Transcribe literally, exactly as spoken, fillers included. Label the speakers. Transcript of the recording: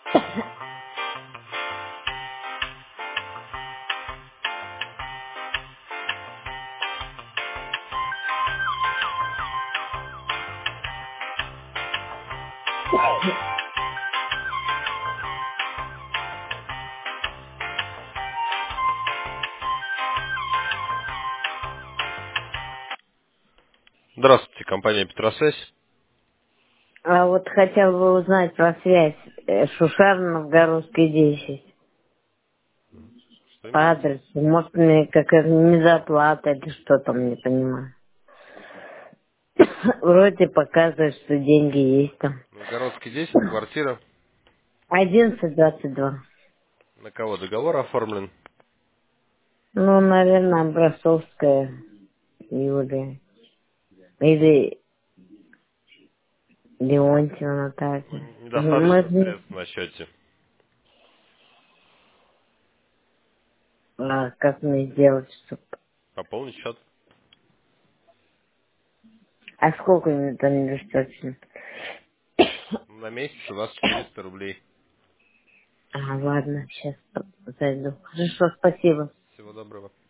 Speaker 1: Здравствуйте, компания Петросвязь.
Speaker 2: А вот хотел бы узнать про связь э, Шушар Новгородский десять.
Speaker 1: Что
Speaker 2: По
Speaker 1: именно?
Speaker 2: адресу. Может, мне какая-то незаплата или что там, не понимаю. Вроде показывает, что деньги есть там.
Speaker 1: Новгородский десять, квартира.
Speaker 2: Одиннадцать двадцать два.
Speaker 1: На кого договор оформлен?
Speaker 2: Ну, наверное, Образцовская Юлия. Или Леонтьева Наталья.
Speaker 1: Ну,
Speaker 2: Мы,
Speaker 1: недостаточно
Speaker 2: же-
Speaker 1: средств на счете.
Speaker 2: а как мне сделать, чтоб...
Speaker 1: Пополнить счет.
Speaker 2: А сколько мне там недостаточно?
Speaker 1: На месяц у вас четыреста рублей.
Speaker 2: А, ладно, сейчас зайду. Хорошо, спасибо.
Speaker 1: Всего доброго.